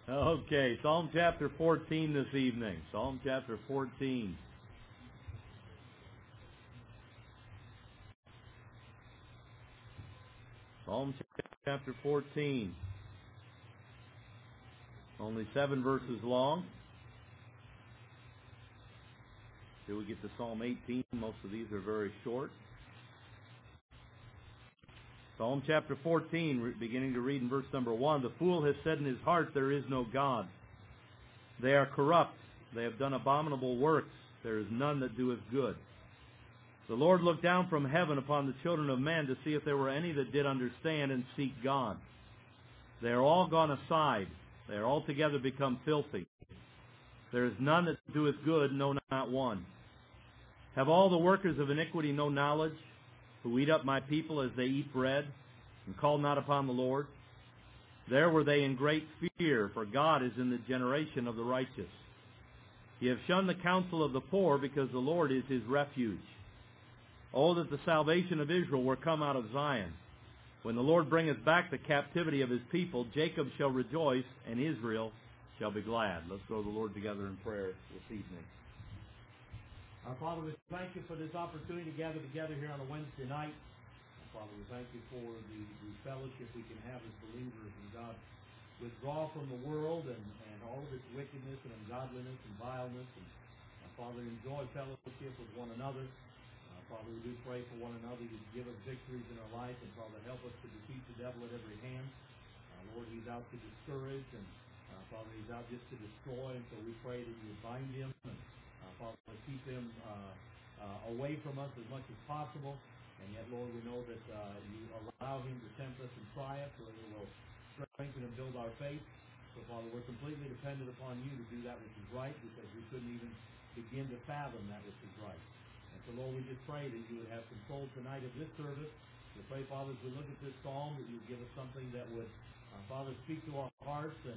Okay, Psalm chapter 14 this evening. Psalm chapter 14. Psalm chapter 14. Only 7 verses long. Till we get to Psalm 18, most of these are very short. Psalm chapter 14, beginning to read in verse number 1. The fool has said in his heart, there is no God. They are corrupt. They have done abominable works. There is none that doeth good. The Lord looked down from heaven upon the children of men to see if there were any that did understand and seek God. They are all gone aside. They are altogether become filthy. There is none that doeth good, no, not one. Have all the workers of iniquity no knowledge, who eat up my people as they eat bread, and call not upon the Lord? There were they in great fear, for God is in the generation of the righteous. Ye have shunned the counsel of the poor, because the Lord is his refuge. Oh, that the salvation of Israel were come out of Zion. When the Lord bringeth back the captivity of his people, Jacob shall rejoice, and Israel shall be glad. Let's go to the Lord together in prayer this evening. Our Father, we thank you for this opportunity to gather together here on a Wednesday night. Father, we thank you for the fellowship we can have as believers. And God, withdraw from the world and all of its wickedness and ungodliness and vileness. And Father, enjoy fellowship with one another. Father, we do pray for one another. You give us victories in our life. And Father, help us to defeat the devil at every hand. Lord, he's out to discourage. And Father, he's out just to destroy. And so we pray that you would bind him. And Father, keep him away from us as much as possible. And yet, Lord, we know that you allow him to tempt us and try us, so it will strengthen and build our faith. So, Father, we're completely dependent upon you to do that which is right, because we couldn't even begin to fathom that which is right. And so, Lord, we just pray that you would have control tonight of this service. We pray, Father, as we look at this psalm, that you would give us something that would, Father, speak to our hearts. And,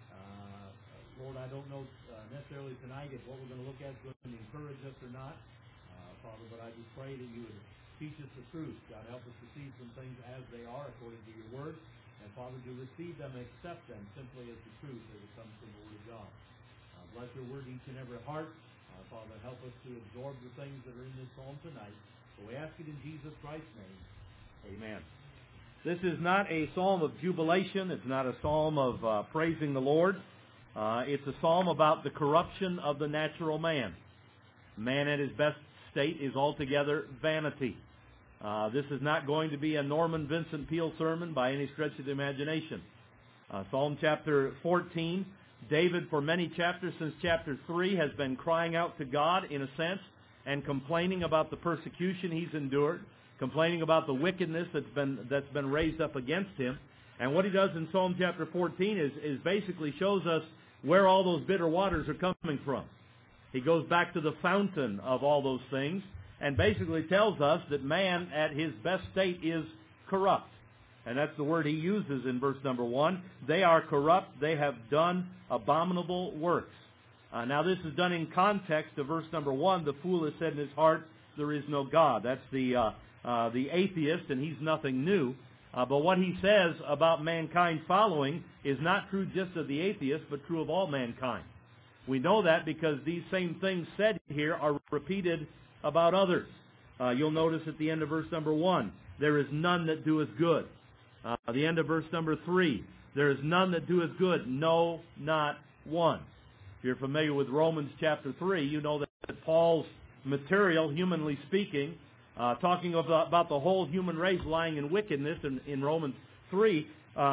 Lord, I don't know necessarily tonight if what we're going to look at is going to encourage us or not. Father, but I just pray that you would teach us the truth. God, help us to see some things as they are according to your word. And, Father, to receive them and accept them simply as the truth as it comes from the word of God. Bless your word each and every heart. Father, help us to absorb the things that are in this psalm tonight. So we ask it in Jesus Christ's name. Amen. This is not a psalm of jubilation. It's not a psalm of praising the Lord. It's a psalm about the corruption of the natural man. Man at his best state is altogether vanity. This is not going to be a Norman Vincent Peale sermon by any stretch of the imagination. Psalm chapter 14, David, for many chapters since chapter 3, has been crying out to God, in a sense, and complaining about the persecution he's endured, complaining about the wickedness that's been raised up against him. And what he does in Psalm chapter 14 is basically shows us where all those bitter waters are coming from. He goes back to the fountain of all those things and basically tells us that man at his best state is corrupt. And that's the word he uses in verse number 1. They are corrupt. They have done abominable works. Now this is done in context of verse number 1. The fool has said in his heart, there is no God. That's the atheist, and he's nothing new. But what he says about mankind following is not true just of the atheist, but true of all mankind. We know that because these same things said here are repeated about others. You'll notice at the end of verse number 1, there is none that doeth good. The end of verse number 3, there is none that doeth good, no, not one. If you're familiar with Romans chapter 3, you know that Paul's material, humanly speaking, talking about the whole human race lying in wickedness in Romans 3,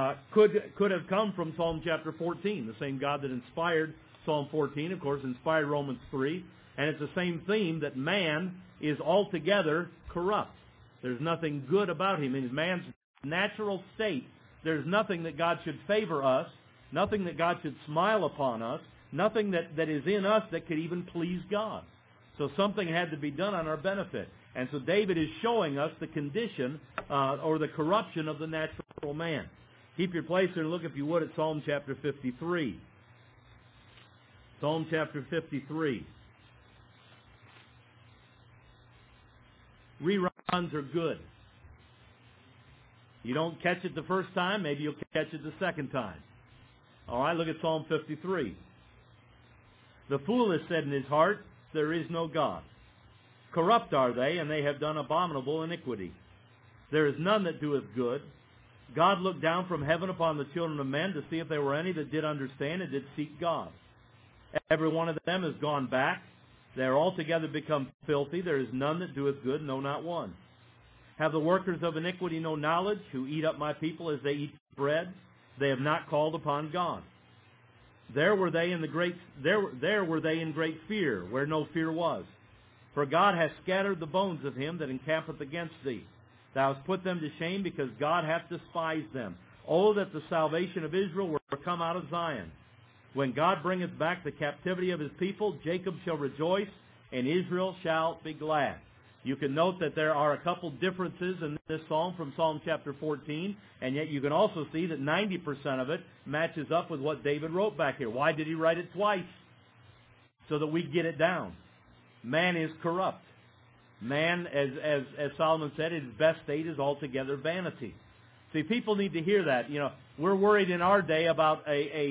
could have come from Psalm chapter 14. The same God that inspired Psalm 14, of course, inspired Romans 3. And it's the same theme that man is altogether corrupt. There's nothing good about him. In man's natural state, there's nothing that God should favor us, nothing that God should smile upon us, nothing that is in us that could even please God. So something had to be done on our benefit. And so David is showing us the condition or the corruption of the natural man. Keep your place there and look, if you would, at Psalm chapter 53. Psalm chapter 53. Reruns are good. You don't catch it the first time, maybe you'll catch it the second time. All right, look at Psalm 53. The fool has said in his heart, there is no God. Corrupt are they, and they have done abominable iniquity. There is none that doeth good. God looked down from heaven upon the children of men to see if there were any that did understand and did seek God. Every one of them has gone back. They are altogether become filthy. There is none that doeth good, no, not one. Have the workers of iniquity no knowledge, who eat up my people as they eat bread? They have not called upon God. There were they in great fear, where no fear was. For God hath scattered the bones of him that encampeth against thee. Thou hast put them to shame, because God hath despised them. Oh, that the salvation of Israel were come out of Zion. When God bringeth back the captivity of his people, Jacob shall rejoice, and Israel shall be glad. You can note that there are a couple differences in this psalm from Psalm chapter 14, and yet you can also see that 90% of it matches up with what David wrote back here. Why did he write it twice? So that we get it down. Man is corrupt. Man, as Solomon said, his best state is altogether vanity. See, people need to hear that. You know, we're worried in our day about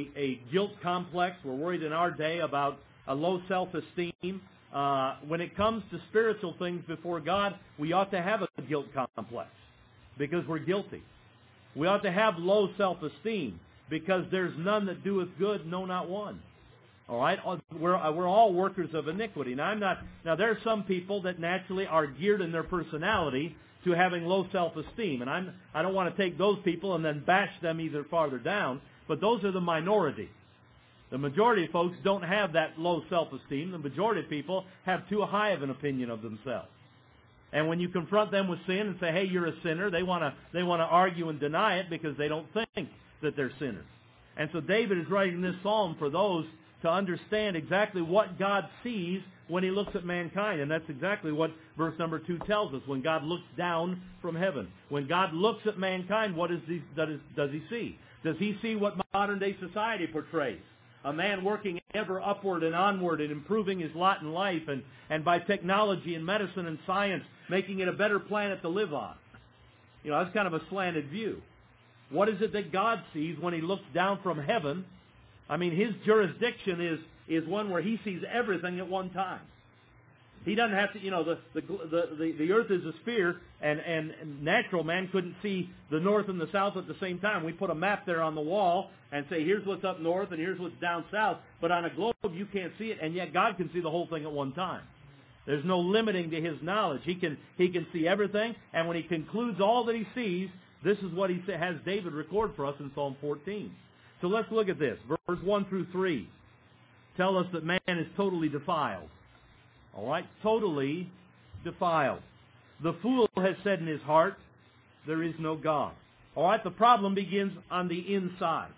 a guilt complex. We're worried in our day about a low self-esteem. When it comes to spiritual things before God, we ought to have a guilt complex because we're guilty. We ought to have low self-esteem because there's none that doeth good, no, not one. All right, we're all workers of iniquity. Now there are some people that naturally are geared in their personality to having low self-esteem, and I don't want to take those people and then bash them either farther down, but those are the minority. The majority of folks don't have that low self-esteem. The majority of people have too high of an opinion of themselves. And when you confront them with sin and say, "Hey, you're a sinner," they want to argue and deny it because they don't think that they're sinners. And so David is writing this psalm for those to understand exactly what God sees when he looks at mankind. And that's exactly what verse number 2 tells us, when God looks down from heaven. When God looks at mankind, what does he see? Does he see what modern-day society portrays? A man working ever upward and onward and improving his lot in life, and by technology and medicine and science, making it a better planet to live on. You know, that's kind of a slanted view. What is it that God sees when he looks down from heaven? I mean, his jurisdiction is one where he sees everything at one time. He doesn't have to, you know, the earth is a sphere, and natural man couldn't see the north and the south at the same time. We put a map there on the wall and say, here's what's up north and here's what's down south. But on a globe, you can't see it, and yet God can see the whole thing at one time. There's no limiting to his knowledge. He can see everything, and when he concludes all that he sees, this is what he has David record for us in Psalm 14. So let's look at this. Verse 1 through 3 tell us that man is totally defiled. All right? Totally defiled. The fool has said in his heart, there is no God. All right? The problem begins on the inside.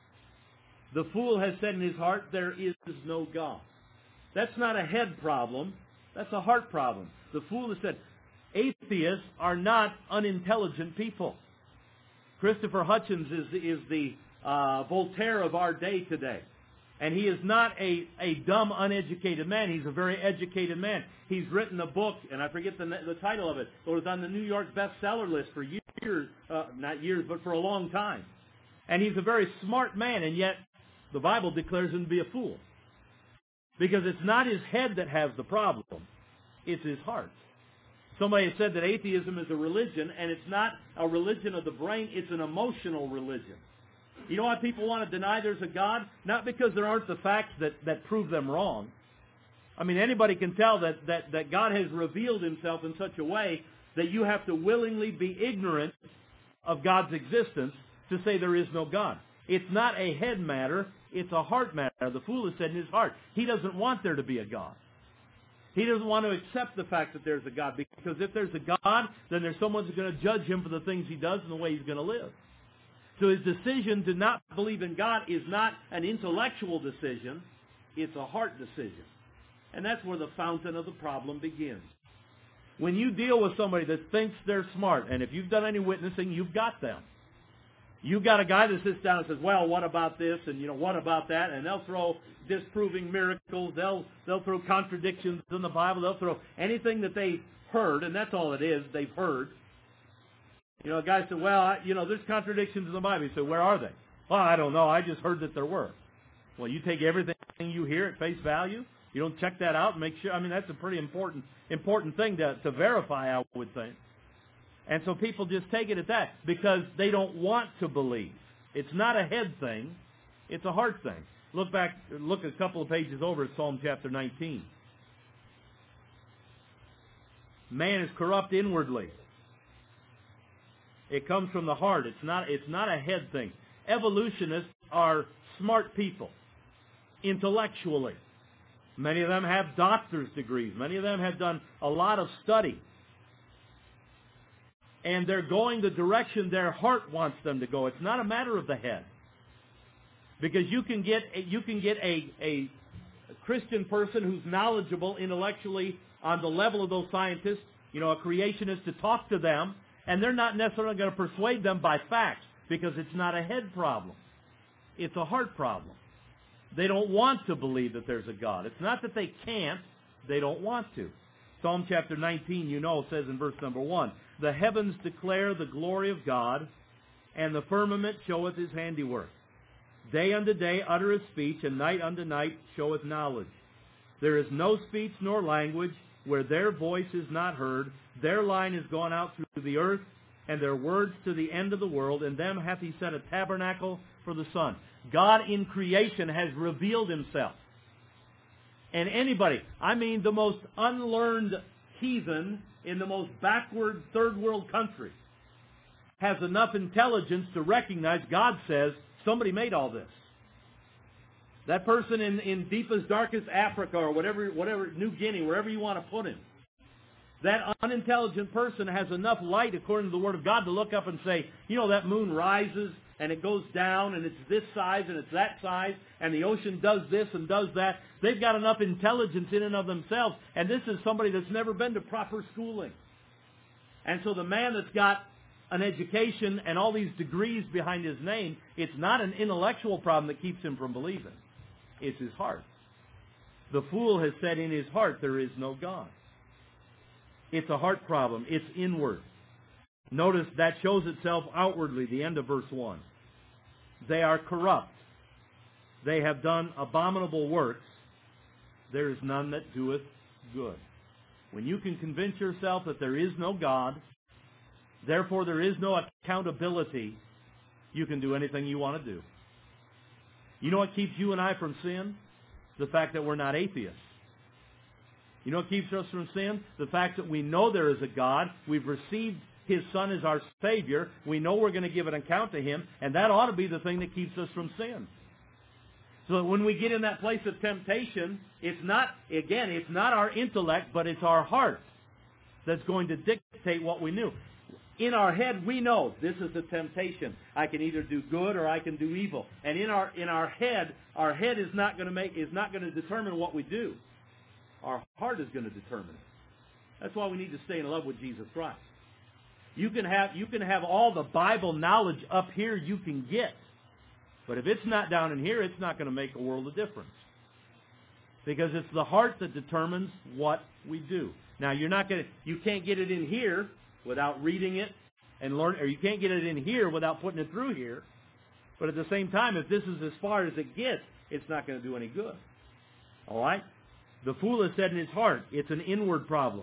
The fool has said in his heart, there is no God. That's not a head problem. That's a heart problem. The fool has said, atheists are not unintelligent people. Christopher Hitchens is the Voltaire of our day today. And he is not a dumb, uneducated man. He's a very educated man. He's written a book, and I forget the title of it, but it was on the New York bestseller list for years, not years, but for a long time. And he's a very smart man, and yet the Bible declares him to be a fool. Because it's not his head that has the problem. It's his heart. Somebody has said that atheism is a religion, and it's not a religion of the brain, it's an emotional religion. You know why people want to deny there's a God? Not because there aren't the facts that prove them wrong. I mean, anybody can tell that God has revealed himself in such a way that you have to willingly be ignorant of God's existence to say there is no God. It's not a head matter, it's a heart matter. The fool has said in his heart, he doesn't want there to be a God. He doesn't want to accept the fact that there's a God, because if there's a God, then there's someone who's going to judge him for the things he does and the way he's going to live. So his decision to not believe in God is not an intellectual decision, it's a heart decision. And that's where the fountain of the problem begins. When you deal with somebody that thinks they're smart, and if you've done any witnessing, you've got them. You've got a guy that sits down and says, well, what about this, and what about that, and they'll throw disproving miracles, they'll throw contradictions in the Bible, they'll throw anything that they've heard, and that's all it is, they've heard. A guy said, well, there's contradictions in the Bible. You say, where are they? Well, I don't know. I just heard that there were. Well, you take everything you hear at face value? You don't check that out and make sure? I mean, that's a pretty important thing to verify, I would think. And so people just take it at that because they don't want to believe. It's not a head thing. It's a heart thing. Look a couple of pages over at Psalm chapter 19. Man is corrupt inwardly. It comes from the heart. It's not a head thing. Evolutionists are smart people, intellectually. Many of them have doctor's degrees. Many of them have done a lot of study. And they're going the direction their heart wants them to go. It's not a matter of the head. Because you can get a Christian person who's knowledgeable intellectually on the level of those scientists, a creationist, to talk to them, and they're not necessarily going to persuade them by facts because it's not a head problem. It's a heart problem. They don't want to believe that there's a God. It's not that they can't, they don't want to. Psalm chapter 19, says in verse number 1, "The heavens declare the glory of God, and the firmament showeth his handiwork. Day unto day uttereth speech, and night unto night showeth knowledge. There is no speech nor language where their voice is not heard. Their line is gone out through the earth, and their words to the end of the world. In them hath he set a tabernacle for the sun." God in creation has revealed himself. And anybody, the most unlearned heathen in the most backward third world country, has enough intelligence to recognize God says somebody made all this. That person in deepest, darkest Africa or whatever, New Guinea, wherever you want to put him, that unintelligent person has enough light, according to the Word of God, to look up and say, that moon rises and it goes down and it's this size and it's that size and the ocean does this and does that. They've got enough intelligence in and of themselves. And this is somebody that's never been to proper schooling. And so the man that's got an education and all these degrees behind his name, it's not an intellectual problem that keeps him from believing. It's his heart. The fool has said in his heart, there is no God. It's a heart problem. It's inward. Notice that shows itself outwardly, the end of verse 1. They are corrupt. They have done abominable works. There is none that doeth good. When you can convince yourself that there is no God, therefore there is no accountability, you can do anything you want to do. You know what keeps you and I from sin? The fact that we're not atheists. You know what keeps us from sin? The fact that we know there is a God. We've received His Son as our Savior. We know we're going to give an account to Him. And that ought to be the thing that keeps us from sin. So that when we get in that place of temptation, it's not our intellect, but it's our heart that's going to dictate what we do. In our head, we know this is a temptation. I can either do good or I can do evil. And in our head is not going to determine what we do. Our heart is going to determine it. That's why we need to stay in love with Jesus Christ. You can have all the Bible knowledge up here you can get, but if it's not down in here, it's not going to make a world of difference. Because it's the heart that determines what we do. Now you can't get it in here without reading it and learn, or you can't get it in here without putting it through here. But at the same time, if this is as far as it gets, it's not going to do any good. All right? The fool has said in his heart, it's an inward problem.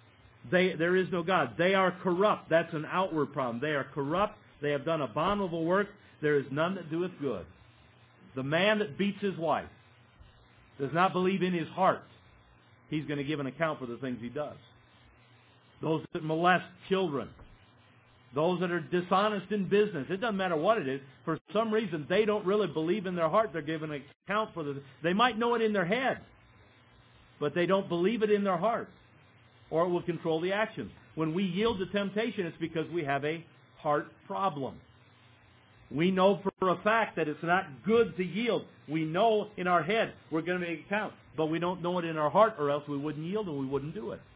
There is no God. They are corrupt. That's an outward problem. They are corrupt. They have done abominable work. There is none that doeth good. The man that beats his wife does not believe in his heart he's going to give an account for the things he does. Those that molest children, those that are dishonest in business, it doesn't matter what it is. For some reason, they don't really believe in their heart they're giving an account for the. They might know it in their head, but they don't believe it in their heart, or it will control the actions. When we yield to temptation, it's because we have a heart problem. We know for a fact that it's not good to yield. We know in our head we're going to make account, but we don't know it in our heart, or else we wouldn't yield and we wouldn't do it.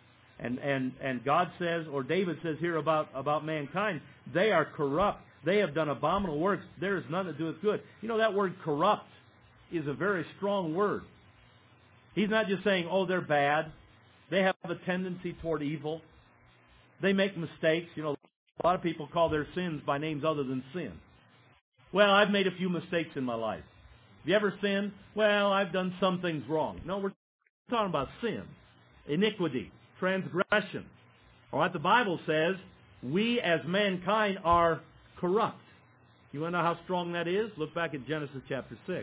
And God says, or David says here about mankind, they are corrupt. They have done abominable works. There is none that doeth good. You know, that word corrupt is a very strong word. He's not just saying, oh, they're bad. They have a tendency toward evil. They make mistakes. You know, a lot of people call their sins by names other than sin. Well, I've made a few mistakes in my life. Have you ever sinned? Well, I've done some things wrong. No, we're talking about sin, iniquity, transgression. All right, the Bible says we as mankind are corrupt. You want to know how strong that is? Look back at Genesis chapter 6.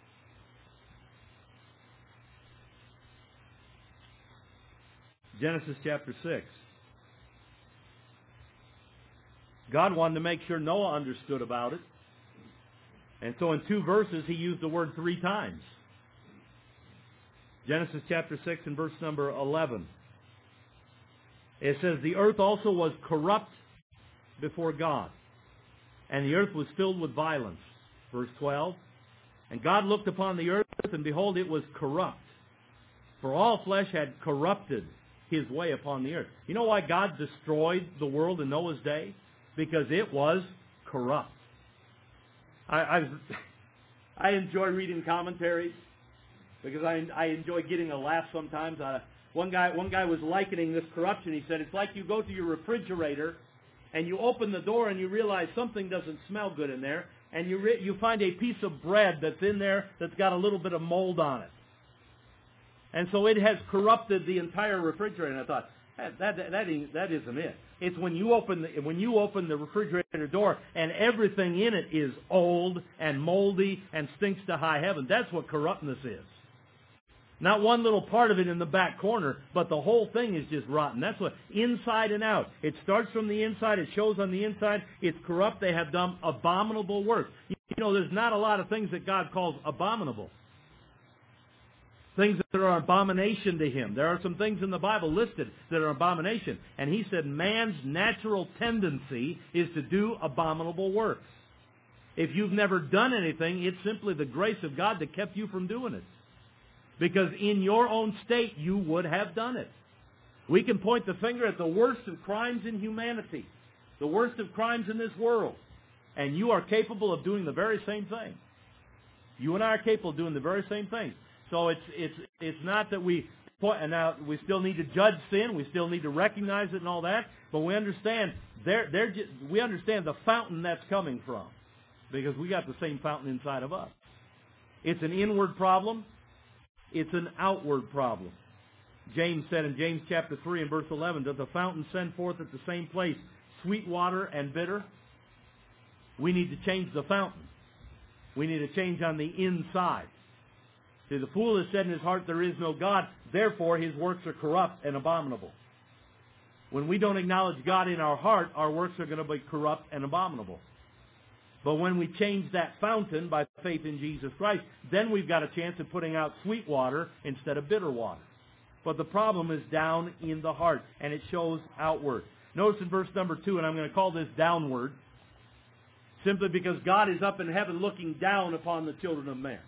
Genesis chapter 6. God wanted to make sure Noah understood about it. And so in 2 verses, he used the word 3 times. Genesis chapter 6 and verse number 11. It says, the earth also was corrupt before God, and the earth was filled with violence. Verse 12. And God looked upon the earth, and behold, it was corrupt. For all flesh had corrupted his way upon the earth. You know why God destroyed the world in Noah's day? Because it was corrupt. I enjoy reading commentaries because I enjoy getting a laugh sometimes. One guy was likening this corruption. He said, it's like you go to your refrigerator and you open the door and you realize something doesn't smell good in there, and you find a piece of bread that's in there that's got a little bit of mold on it. And so it has corrupted the entire refrigerator. And I thought, that isn't it. It's when you open the refrigerator door and everything in it is old and moldy and stinks to high heaven. That's what corruptness is. Not one little part of it in the back corner, but the whole thing is just rotten. That's what, inside and out. It starts from the inside. It shows on the inside. It's corrupt. They have done abominable work. You know, there's not a lot of things that God calls abominable. Things that are abomination to Him. There are some things in the Bible listed that are abomination. And He said man's natural tendency is to do abominable works. If you've never done anything, it's simply the grace of God that kept you from doing it. Because in your own state, you would have done it. We can point the finger at the worst of crimes in humanity, the worst of crimes in this world, and you are capable of doing the very same thing. You and I are capable of doing the very same thing. So it's not that we point, and now we still need to judge sin, we still need to recognize it and all that, but we understand we understand the fountain that's coming from, because we got the same fountain inside of us. It's an inward problem. It's an outward problem. James said in James chapter 3 and verse 11, does the fountain send forth at the same place sweet water and bitter? We need to change the fountain. We need to change on the inside. See, the fool has said in his heart, there is no God, therefore his works are corrupt and abominable. When we don't acknowledge God in our heart, our works are going to be corrupt and abominable. But when we change that fountain by faith in Jesus Christ, then we've got a chance of putting out sweet water instead of bitter water. But the problem is down in the heart, and it shows outward. Notice in verse number 2, and I'm going to call this downward, simply because God is up in heaven looking down upon the children of man.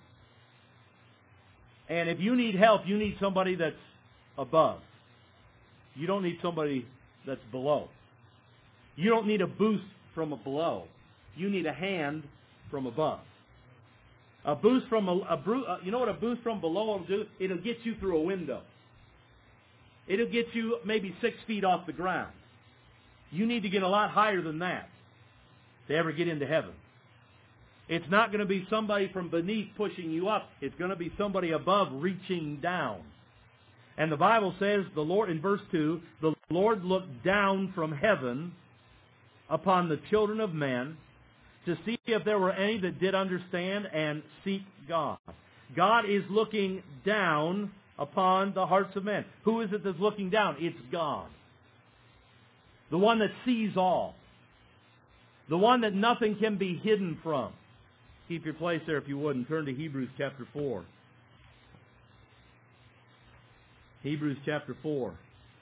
And if you need help, you need somebody that's above. You don't need somebody that's below. You don't need a boost from below. You need a hand from above. A boost from you know what a boost from below will do? It'll get you through a window. It'll get you maybe 6 feet off the ground. You need to get a lot higher than that to ever get into heaven. It's not going to be somebody from beneath pushing you up. It's going to be somebody above reaching down. And the Bible says, the Lord, in verse 2, the Lord looked down from heaven upon the children of men to see if there were any that did understand and seek God. God is looking down upon the hearts of men. Who is it that's looking down? It's God. The one that sees all. The one that nothing can be hidden from. Keep your place there if you would and turn to Hebrews chapter 4. Hebrews chapter 4.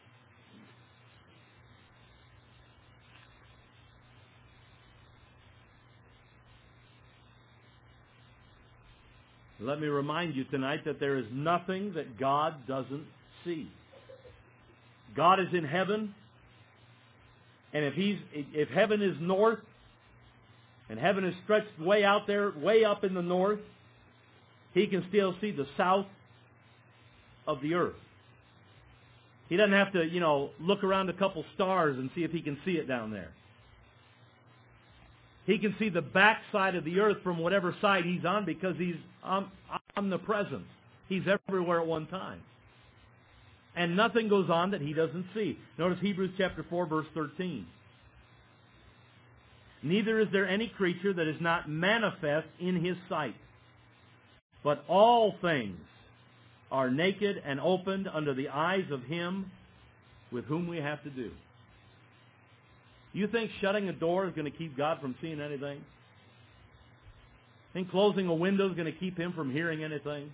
Let me remind you tonight that there is nothing that God doesn't see. God is in heaven, and if heaven is north, and heaven is stretched way out there, way up in the north, He can still see the south of the earth. He doesn't have to, look around a couple stars and see if He can see it down there. He can see the backside of the earth from whatever side he's on because he's omnipresent. He's everywhere at one time. And nothing goes on that he doesn't see. Notice Hebrews chapter 4, verse 13. Neither is there any creature that is not manifest in his sight, but all things are naked and opened under the eyes of him with whom we have to do. You think shutting a door is going to keep God from seeing anything? Think closing a window is going to keep him from hearing anything?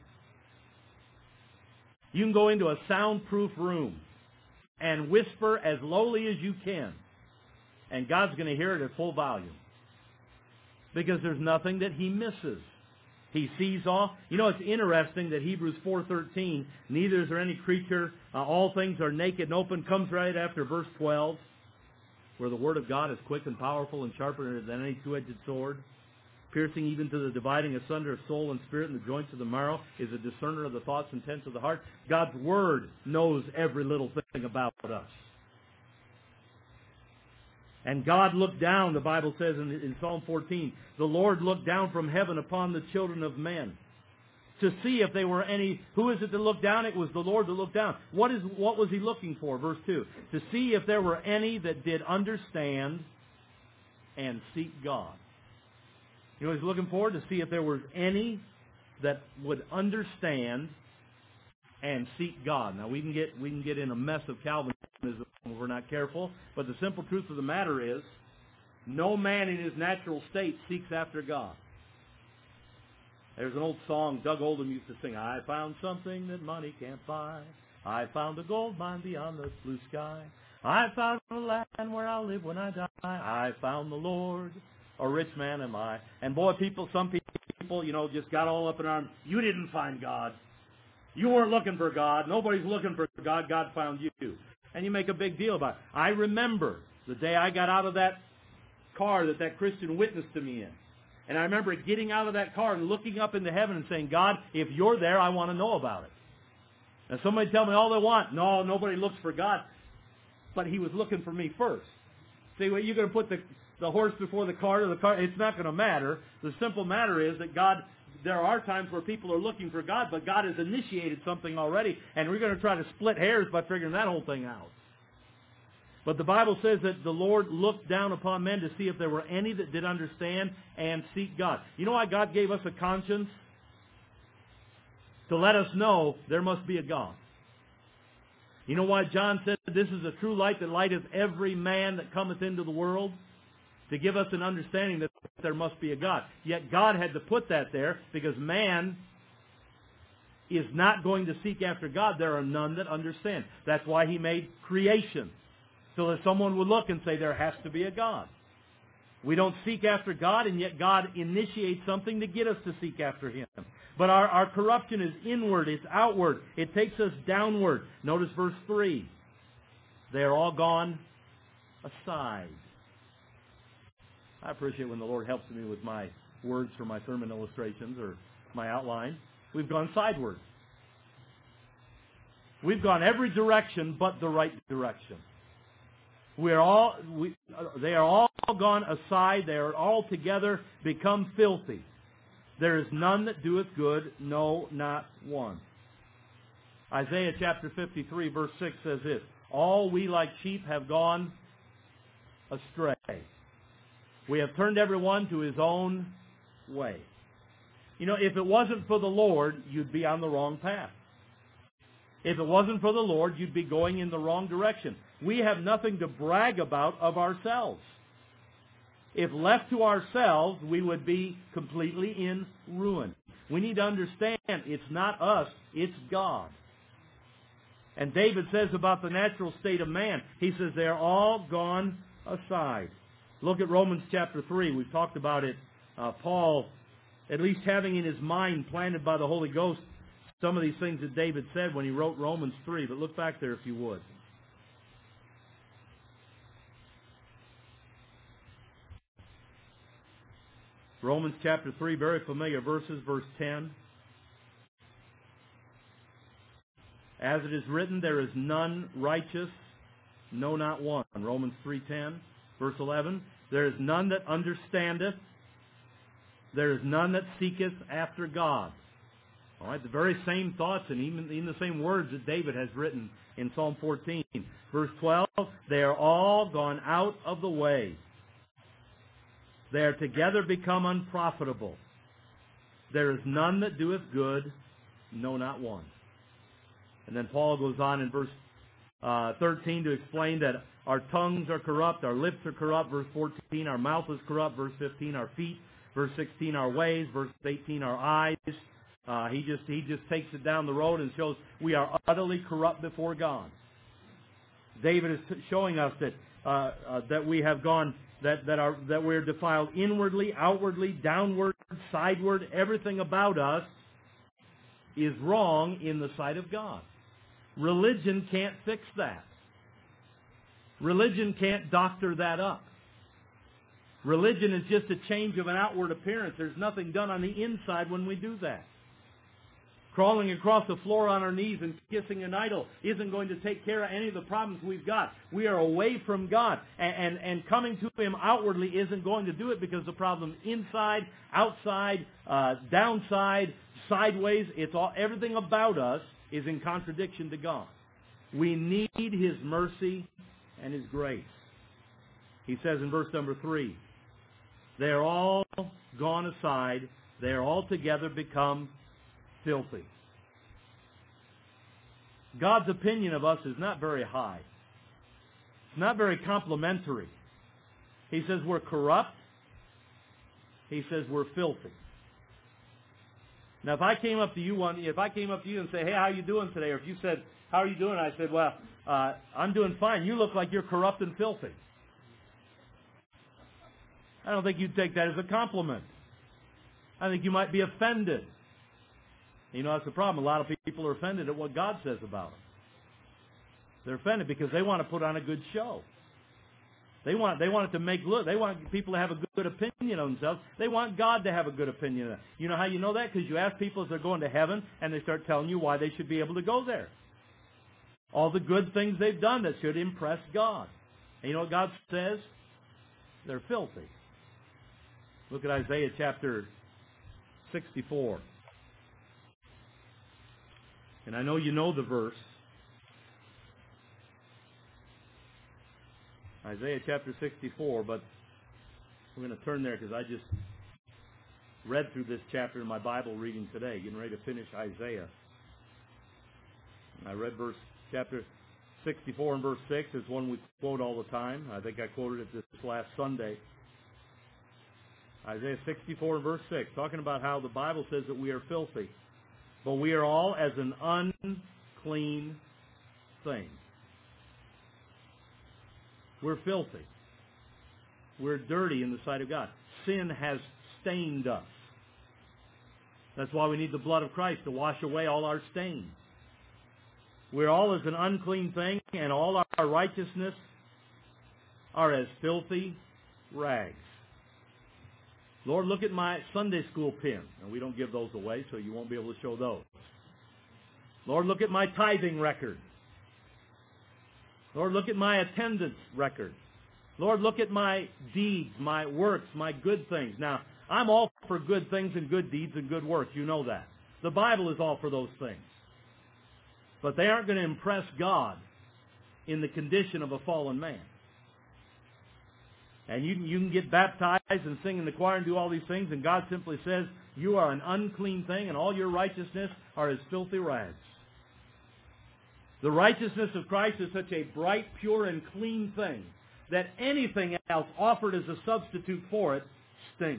You can go into a soundproof room and whisper as lowly as you can, and God's going to hear it at full volume. Because there's nothing that he misses. He sees all. You know, it's interesting that Hebrews 4:13, neither is there any creature, all things are naked and open, comes right after verse 12, where the Word of God is quick and powerful and sharper than any two-edged sword, piercing even to the dividing asunder of soul and spirit and the joints of the marrow, is a discerner of the thoughts and intents of the heart. God's Word knows every little thing about us. And God looked down, the Bible says in Psalm 14, the Lord looked down from heaven upon the children of men to see if they were any. Who is it that looked down? It was the Lord that looked down. What was he looking for? Verse 2. To see if there were any that did understand and seek God. You know what he's looking for? To see if there was any that would understand and seek God. Now we can get in a mess of Calvinism if we're not careful, but the simple truth of the matter is, no man in his natural state seeks after God. There's an old song Doug Oldham used to sing, I found something that money can't buy. I found a gold mine beyond the blue sky. I found a land where I'll live when I die. I found the Lord, a rich man am I. And boy, some people, just got all up in arms. You didn't find God. You weren't looking for God. Nobody's looking for God. God found you. And you make a big deal about it. I remember the day I got out of that car that Christian witnessed to me in. And I remember getting out of that car and looking up into heaven and saying, God, if you're there, I want to know about it. And somebody tell me all they want. No, nobody looks for God. But he was looking for me first. See, well, you're going to put the horse before the cart or the cart. It's not going to matter. The simple matter is that God, there are times where people are looking for God, but God has initiated something already, and we're going to try to split hairs by figuring that whole thing out. But the Bible says that the Lord looked down upon men to see if there were any that did understand and seek God. You know why God gave us a conscience? To let us know there must be a God. You know why John said, this is a true light that lighteth every man that cometh into the world? To give us an understanding that there must be a God. Yet God had to put that there because man is not going to seek after God. There are none that understand. That's why he made creation. So that someone would look and say there has to be a God. We don't seek after God, and yet God initiates something to get us to seek after him. But our corruption is inward, it's outward. It takes us downward. Notice verse 3. They are all gone aside. I appreciate when the Lord helps me with my words for my sermon illustrations or my outline. We've gone sideward. We've gone every direction but the right direction. They are all gone aside. They are all together become filthy. There is none that doeth good, no, not one. Isaiah chapter 53, verse 6 says this, all we like sheep have gone astray. We have turned everyone to his own way. You know, if it wasn't for the Lord, you'd be on the wrong path. If it wasn't for the Lord, you'd be going in the wrong direction. We have nothing to brag about of ourselves. If left to ourselves, we would be completely in ruin. We need to understand it's not us, it's God. And David says about the natural state of man, he says they're all gone aside. Look at Romans chapter 3. We've talked about it. Paul, at least having in his mind, planted by the Holy Ghost, some of these things that David said when he wrote Romans 3. But look back there if you would. Romans chapter 3, very familiar verses, verse 10. As it is written, there is none righteous, no, not one. Romans 3:10. Verse 11, There is none that understandeth. There is none that seeketh after God. All right, the very same thoughts and even the same words that David has written in Psalm 14. Verse 12, they are all gone out of the way. They are together become unprofitable. There is none that doeth good, no, not one. And then Paul goes on in verse 13 to explain that our tongues are corrupt, our lips are corrupt. Verse 14, our mouth is corrupt. Verse 15, our feet. Verse 16, our ways. Verse 18, our eyes. He just takes it down the road and shows we are utterly corrupt before God. David is showing us that we have gone, that we're defiled inwardly, outwardly, downward, sideward. Everything about us is wrong in the sight of God. Religion can't fix that. Religion can't doctor that up. Religion is just a change of an outward appearance. There's nothing done on the inside when we do that. Crawling across the floor on our knees and kissing an idol isn't going to take care of any of the problems we've got. We are away from God. And coming to Him outwardly isn't going to do it, because the problem inside, outside, downside, sideways, everything about us is in contradiction to God. We need His mercy and His grace. He says in verse number 3, they are all gone aside, they are altogether become filthy. God's opinion of us is not very high. It's not very complimentary. He says we're corrupt. He says we're filthy. Now, if I came up to you and say, "Hey, how you doing today?" Or if you said, "How are you doing?" I said, "Well, I'm doing fine. You look like you're corrupt and filthy." I don't think you'd take that as a compliment. I think you might be offended. You know, that's the problem. A lot of people are offended at what God says about them. They're offended because they want to put on a good show. They want it to make look. They want people to have a good opinion of themselves. They want God to have a good opinion of them. You know how you know that? Because you ask people if they're going to heaven, and they start telling you why they should be able to go there. All the good things they've done that should impress God. And you know what God says? They're filthy. Look at Isaiah chapter 64. And I know you know the verse. Isaiah chapter 64, but we're going to turn there because I just read through this chapter in my Bible reading today, getting ready to finish Isaiah. And I read chapter 64 and verse 6. It's one we quote all the time. I think I quoted it this last Sunday. Isaiah 64 and verse 6, talking about how the Bible says that we are filthy. But we are all as an unclean thing. We're filthy. We're dirty in the sight of God. Sin has stained us. That's why we need the blood of Christ to wash away all our stains. We're all as an unclean thing, and all our righteousness are as filthy rags. Lord, look at my Sunday school pin. And we don't give those away, so you won't be able to show those. Lord, look at my tithing record. Lord, look at my attendance record. Lord, look at my deeds, my works, my good things. Now, I'm all for good things and good deeds and good works. You know that. The Bible is all for those things. But they aren't going to impress God in the condition of a fallen man. And you can get baptized and sing in the choir and do all these things, and God simply says, you are an unclean thing, and all your righteousness are as filthy rags. The righteousness of Christ is such a bright, pure, and clean thing that anything else offered as a substitute for it stinks.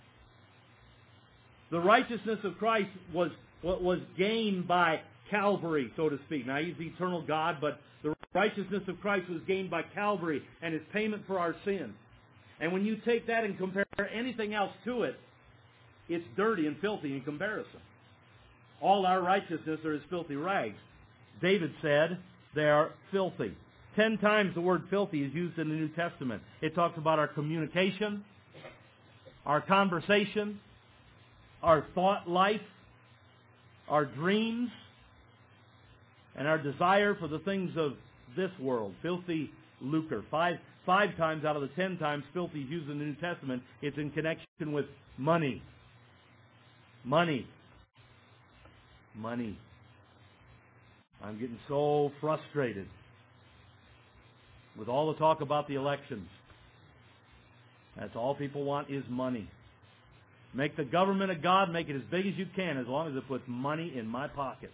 The righteousness of Christ was gained by Calvary, so to speak. Now, He's the eternal God, but the righteousness of Christ was gained by Calvary and His payment for our sin. And when you take that and compare anything else to it, it's dirty and filthy in comparison. All our righteousness are as filthy rags. David said they are filthy. 10 times the word filthy is used in the New Testament. It talks about our communication, our conversation, our thought life, our dreams, and our desire for the things of this world. Filthy lucre. 5 times out of the 10 times filthy is used in the New Testament, it's in connection with money. Money. Money. I'm getting so frustrated with all the talk about the elections. That's all people want is money. Make the government a god, make it as big as you can, as long as it puts money in my pocket.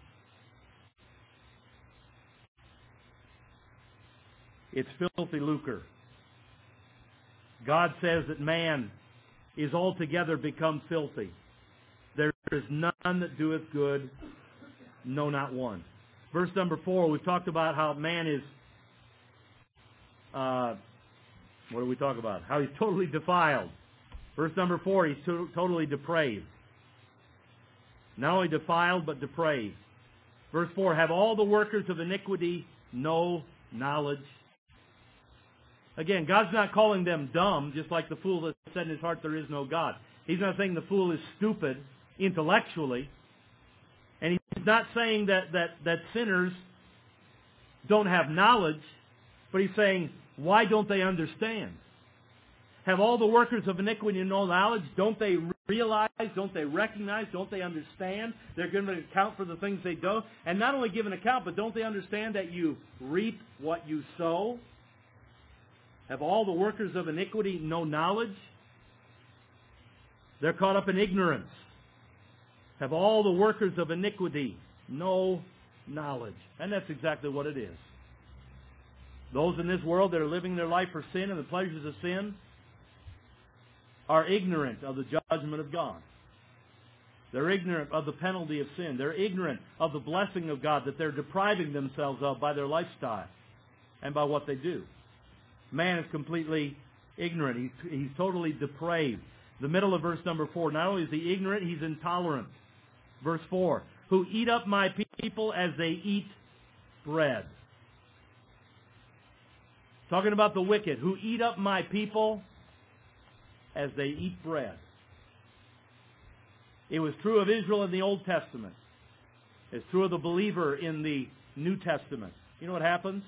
It's filthy lucre. God says that man is altogether become filthy. There is none that doeth good, no, not one. Verse number 4, we've talked about how man is, what do we talk about? How he's totally defiled. Verse number 4, he's totally depraved. Not only defiled, but depraved. Verse 4, have all the workers of iniquity no knowledge? Again, God's not calling them dumb, just like the fool that said in his heart there is no God. He's not saying the fool is stupid intellectually. And he's not saying that sinners don't have knowledge, but he's saying, why don't they understand? Have all the workers of iniquity no knowledge? Don't they realize? Don't they recognize? Don't they understand? They're going to account for the things they do. And not only give an account, but don't they understand that you reap what you sow? Have all the workers of iniquity no knowledge? They're caught up in ignorance. Have all the workers of iniquity no knowledge? And that's exactly what it is. Those in this world that are living their life for sin and the pleasures of sin are ignorant of the judgment of God. They're ignorant of the penalty of sin. They're ignorant of the blessing of God that they're depriving themselves of by their lifestyle and by what they do. Man is completely ignorant. He's totally depraved. The middle of verse number 4, not only is he ignorant, he's intolerant. Verse 4, who eat up my people as they eat bread. Talking about the wicked, who eat up my people as they eat bread. It was true of Israel in the Old Testament. It's true of the believer in the New Testament. You know what happens?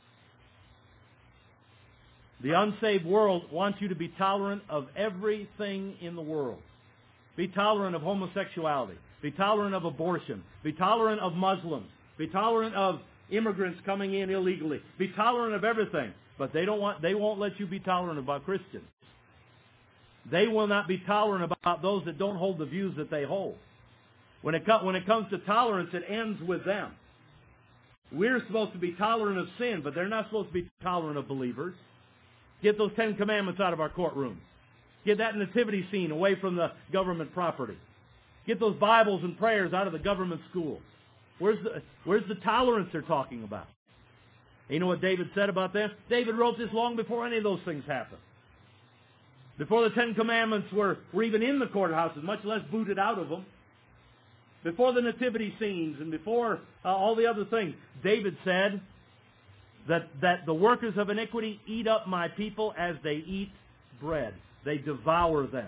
The unsaved world wants you to be tolerant of everything in the world. Be tolerant of homosexuality. Be tolerant of abortion. Be tolerant of Muslims. Be tolerant of immigrants coming in illegally. Be tolerant of everything. But they won't let you be tolerant about Christians. They will not be tolerant about those that don't hold the views that they hold. When it comes to tolerance, it ends with them. We're supposed to be tolerant of sin, but they're not supposed to be tolerant of believers. Get those 10 commandments out of our courtrooms. Get that nativity scene away from the government property. Get those Bibles and prayers out of the government schools. Where's the tolerance they're talking about? And you know what David said about that? David wrote this long before any of those things happened. Before the 10 commandments were even in the courthouses, much less booted out of them. Before the nativity scenes and before all the other things, David said that the workers of iniquity eat up my people as they eat bread. They devour them.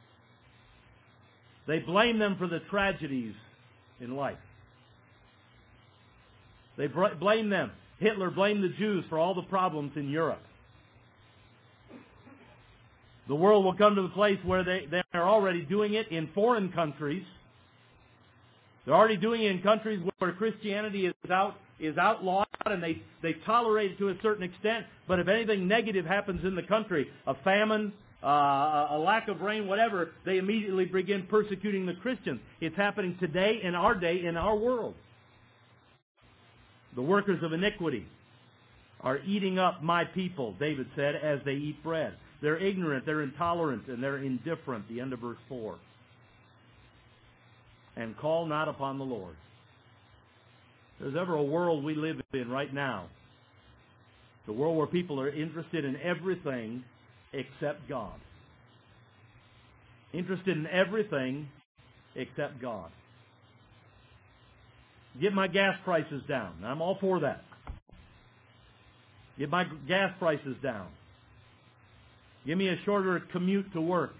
They blame them for the tragedies in life. They blame them. Hitler blamed the Jews for all the problems in Europe. The world will come to the place where they're already doing it in foreign countries. They're already doing it in countries where Christianity is outlawed and they tolerate it to a certain extent. But if anything negative happens in the country, a famine, a lack of rain, whatever, they immediately begin persecuting the Christians. It's happening today, in our day, in our world. The workers of iniquity are eating up my people, David said, as they eat bread. They're ignorant, they're intolerant, and they're indifferent. The end of verse 4. And call not upon the Lord. If there's ever a world we live in right now, the world where people are interested in everything except God. Interested in everything except God. Get my gas prices down. I'm all for that. Get my gas prices down. Give me a shorter commute to work.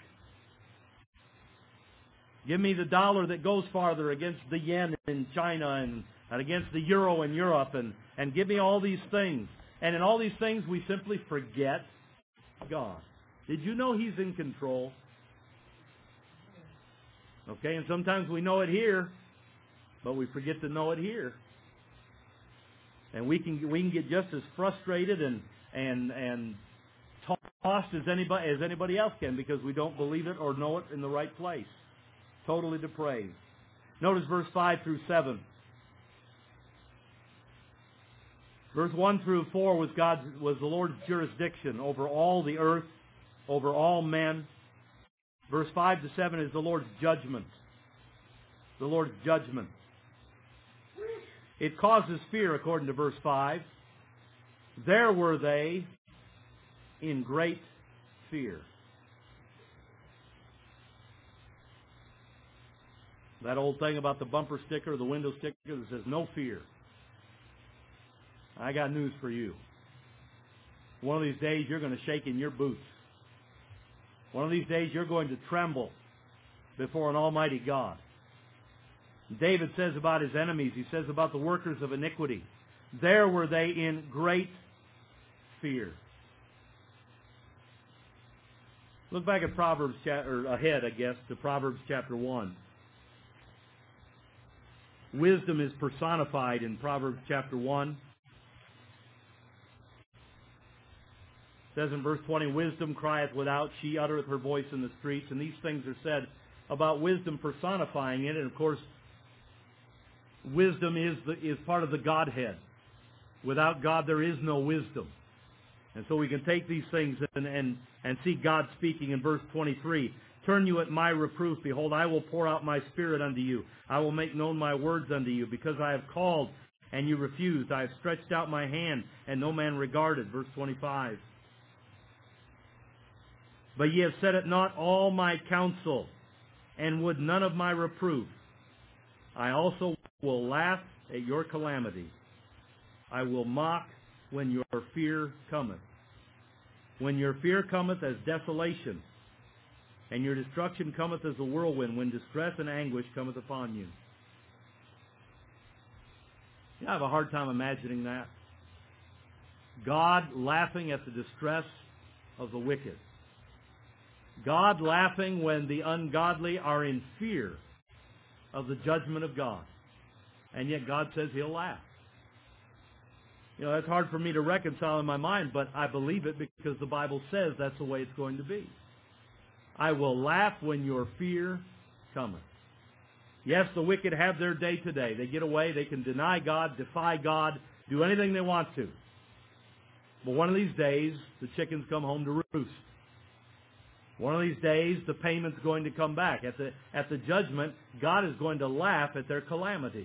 Give me the dollar that goes farther against the yen in China and against the euro in Europe, and give me all these things. And in all these things, we simply forget God. Did you know He's in control? Okay, and sometimes we know it here, but we forget to know it here. And we can get just as frustrated and tossed as anybody else can, because we don't believe it or know it in the right place. Totally depraved. Notice verse 5 through 7. Verse 1 through 4 was the Lord's jurisdiction over all the earth, over all men. Verse 5 to 7 is the Lord's judgment. The Lord's judgment. It causes fear, according to verse 5. There were they in great fear. That old thing about the bumper sticker, the window sticker that says, no fear. I got news for you. One of these days you're going to shake in your boots. One of these days you're going to tremble before an almighty God. David says about his enemies, he says about the workers of iniquity, there were they in great fear. Look back at Proverbs, ahead, to Proverbs chapter 1. Wisdom is personified in Proverbs chapter 1. It says in verse 20, wisdom crieth without, she uttereth her voice in the streets. And these things are said about wisdom personifying it. And of course, wisdom is part of the Godhead. Without God, there is no wisdom. And so we can take these things and see God speaking in verse 23. Turn you at my reproof. Behold, I will pour out my spirit unto you. I will make known my words unto you. Because I have called, and you refused. I have stretched out my hand, and no man regarded. Verse 25. But ye have set at naught all my counsel, and would none of my reproof. I also will laugh at your calamity. I will mock when your fear cometh. When your fear cometh as desolation, and your destruction cometh as a whirlwind, when distress and anguish cometh upon you. I have a hard time imagining that. God laughing at the distress of the wicked. God laughing when the ungodly are in fear of the judgment of God. And yet God says He'll laugh. That's hard for me to reconcile in my mind, but I believe it because the Bible says that's the way it's going to be. I will laugh when your fear cometh. Yes, the wicked have their day today. They get away, they can deny God, defy God, do anything they want to. But one of these days, the chickens come home to roost. One of these days, the payment's going to come back. At the judgment, God is going to laugh at their calamity.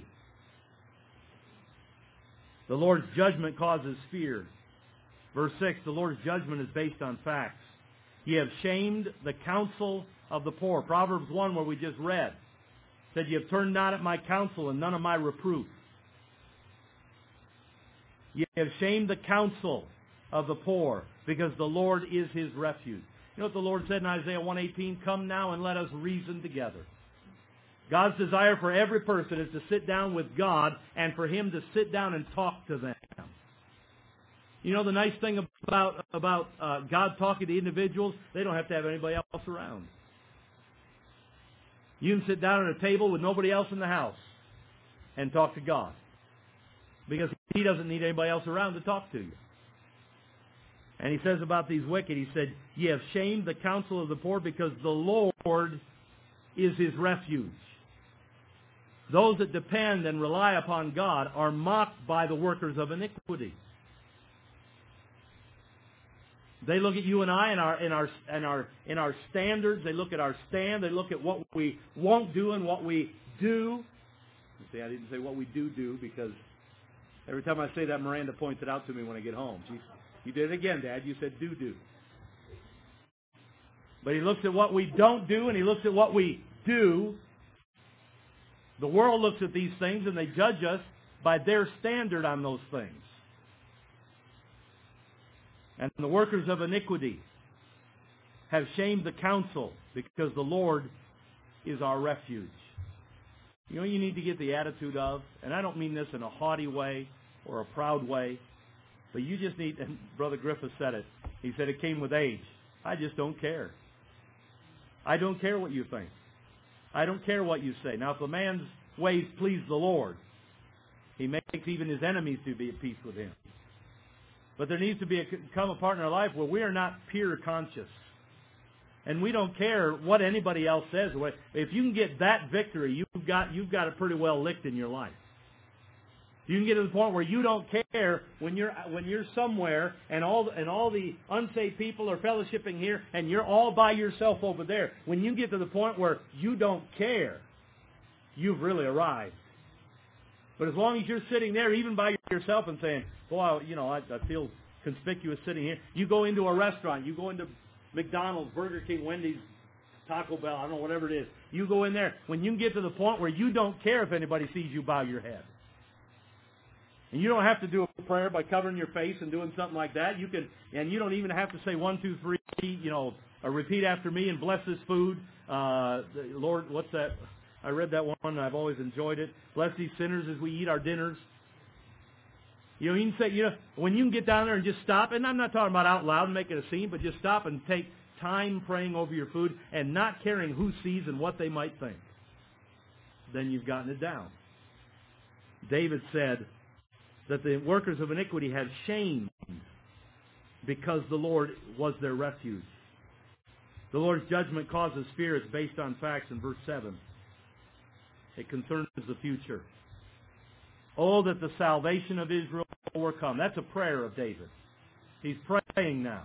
The Lord's judgment causes fear. Verse 6, the Lord's judgment is based on facts. Ye have shamed the counsel of the poor. Proverbs 1, where we just read, said, ye have turned not at my counsel, and none of my reproof. Ye have shamed the counsel of the poor, because the Lord is his refuge. You know what the Lord said in Isaiah 1:18? Come now and let us reason together. God's desire for every person is to sit down with God and for Him to sit down and talk to them. You know the nice thing about God talking to individuals? They don't have to have anybody else around. You can sit down at a table with nobody else in the house and talk to God. Because He doesn't need anybody else around to talk to you. And He says about these wicked, He said, ye have shamed the counsel of the poor, because the Lord is his refuge. Those that depend and rely upon God are mocked by the workers of iniquity. They look at you and I in our standards. They look at our stand. They look at what we won't do and what we do. You see, I didn't say what we do because every time I say that, Miranda points it out to me when I get home. You did it again, Dad. You said do. But He looks at what we don't do and He looks at what we do. The world looks at these things and they judge us by their standard on those things. And the workers of iniquity have shamed the counsel, because the Lord is our refuge. You know what you need to get the attitude of? And I don't mean this in a haughty way or a proud way. But you just need, and Brother Griffith said it, he said it came with age. I just don't care. I don't care what you think. I don't care what you say. Now, if a man's ways please the Lord, he makes even his enemies to be at peace with him. But there needs to come a part in our life where we are not peer conscious. And we don't care what anybody else says. If you can get that victory, you've got it pretty well licked in your life. You can get to the point where you don't care when you're somewhere and all the unsaved people are fellowshipping here and you're all by yourself over there. When you get to the point where you don't care, you've really arrived. But as long as you're sitting there, even by yourself, and saying, "Boy, I feel conspicuous sitting here," you go into a restaurant, you go into McDonald's, Burger King, Wendy's, Taco Bell, I don't know, whatever it is. You go in there. When you get to the point where you don't care if anybody sees you bow your head. And you don't have to do a prayer by covering your face and doing something like that. You can, and you don't even have to say 1, 2, 3, repeat after me and bless this food. Lord, what's that? I read that one and I've always enjoyed it. Bless these sinners as we eat our dinners. You can say, when you can get down there and just stop, and I'm not talking about out loud and making a scene, but just stop and take time praying over your food and not caring who sees and what they might think. Then you've gotten it down. David said that the workers of iniquity had shame because the Lord was their refuge. The Lord's judgment causes fear. It's based on facts in verse 7. It concerns the future. Oh, that the salvation of Israel were come. That's a prayer of David. He's praying now.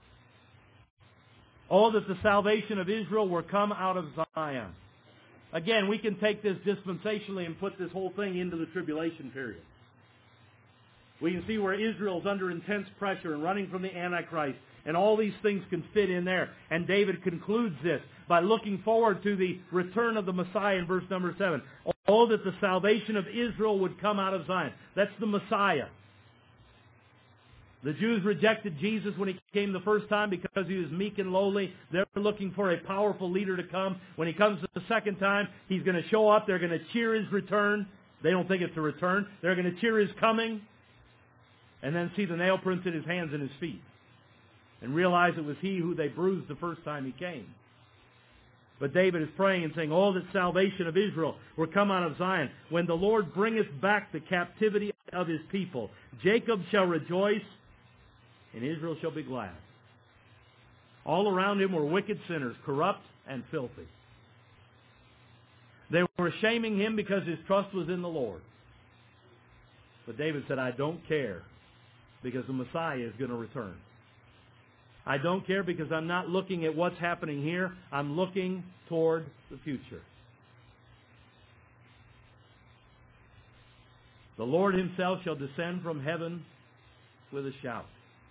Oh, that the salvation of Israel were come out of Zion. Again, we can take this dispensationally and put this whole thing into the tribulation period. We can see where Israel's under intense pressure and running from the Antichrist, and all these things can fit in there. And David concludes this by looking forward to the return of the Messiah in verse number 7. Oh, that the salvation of Israel would come out of Zion. That's the Messiah. The Jews rejected Jesus when he came the first time because he was meek and lowly. They're looking for a powerful leader to come. When he comes the second time, he's going to show up. They're going to cheer his return. They don't think it's a return. They're going to cheer his coming. And then see the nail prints in his hands and his feet. And realize it was he who they bruised the first time he came. But David is praying and saying, "Oh, that salvation of Israel were come out of Zion. When the Lord bringeth back the captivity of his people, Jacob shall rejoice, and Israel shall be glad." All around him were wicked sinners, corrupt and filthy. They were shaming him because his trust was in the Lord. But David said, "I don't care, because the Messiah is going to return. I don't care because I'm not looking at what's happening here. I'm looking toward the future." The Lord himself shall descend from heaven with a shout.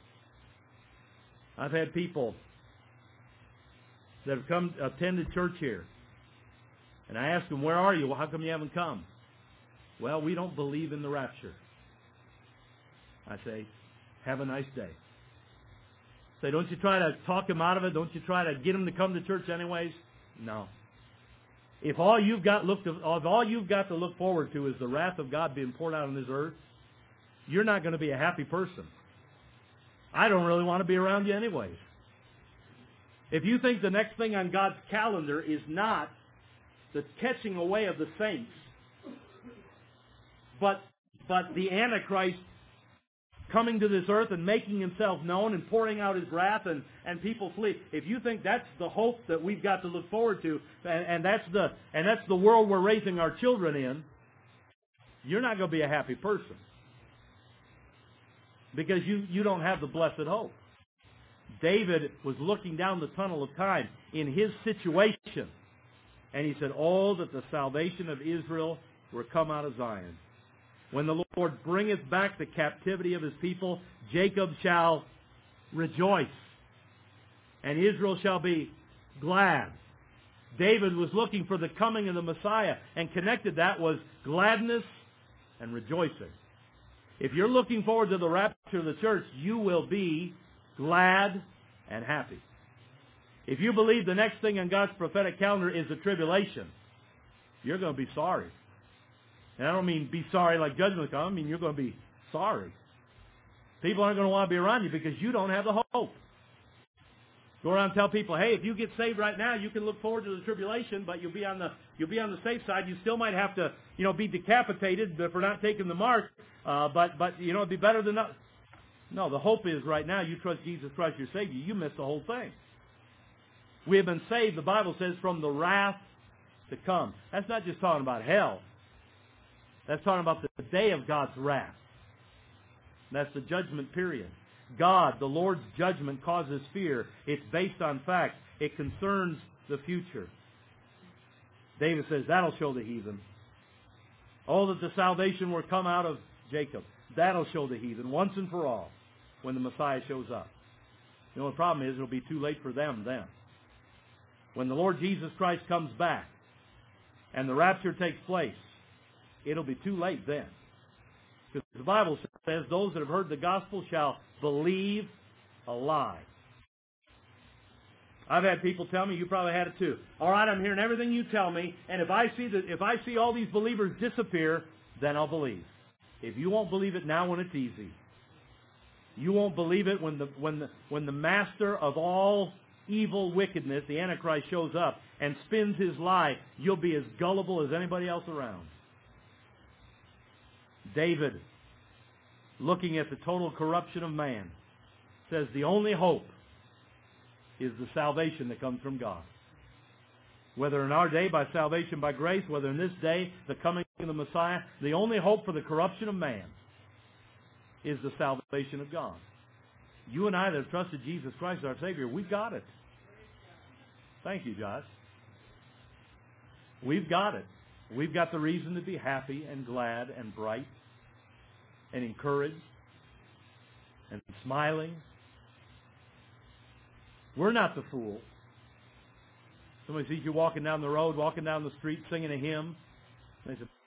I've had people that have attended church here, and I ask them, "Where are you? Well, how come you haven't come?" "Well, we don't believe in the rapture." I say, "Have a nice day." Say, "Don't you try to talk him out of it? Don't you try to get him to come to church anyways?" No. If all you've got to look forward to is the wrath of God being poured out on this earth, you're not going to be a happy person. I don't really want to be around you anyways. If you think the next thing on God's calendar is not the catching away of the saints, but the Antichrist coming to this earth and making himself known and pouring out his wrath and people flee. If you think that's the hope that we've got to look forward to, and that's the world we're raising our children in, you're not going to be a happy person. Because you don't have the blessed hope. David was looking down the tunnel of time in his situation, and he said, "Oh, that the salvation of Israel were come out of Zion. When the Lord bringeth back the captivity of his people, Jacob shall rejoice, and Israel shall be glad." David was looking for the coming of the Messiah, and connected that was gladness and rejoicing. If you're looking forward to the rapture of the church, you will be glad and happy. If you believe the next thing on God's prophetic calendar is the tribulation, you're going to be sorry. And I don't mean be sorry like judgment will come. I mean you're going to be sorry. People aren't going to want to be around you because you don't have the hope. Go around and tell people, hey, if you get saved right now, you can look forward to the tribulation, but you'll be on the safe side. You still might have to, be decapitated for not taking the mark. But it'd be better than not. No, the hope is right now you trust Jesus Christ your Savior. You miss the whole thing. We have been saved, the Bible says, from the wrath to come. That's not just talking about hell. That's talking about the day of God's wrath. That's the judgment period. God, the Lord's judgment, causes fear. It's based on fact. It concerns the future. David says, that'll show the heathen. Oh, that the salvation will come out of Jacob. That'll show the heathen once and for all when the Messiah shows up. The only problem is it'll be too late for them then. When the Lord Jesus Christ comes back and the rapture takes place, it'll be too late then. Because the Bible says those that have heard the gospel shall believe a lie. I've had people tell me, you probably had it too. All right, I'm hearing everything you tell me, and if I see all these believers disappear, then I'll believe. If you won't believe it now when it's easy, you won't believe it when the master of all evil wickedness, the Antichrist, shows up and spins his lie. You'll be as gullible as anybody else around. David, looking at the total corruption of man, says the only hope is the salvation that comes from God. Whether in our day by salvation by grace, whether in this day the coming of the Messiah, the only hope for the corruption of man is the salvation of God. You and I that have trusted Jesus Christ our Savior, we've got it. Thank you, Josh. We've got it. We've got the reason to be happy and glad and bright and encouraged and smiling. We're not the fool. Somebody sees you walking down the road, walking down the street, singing a hymn. They say,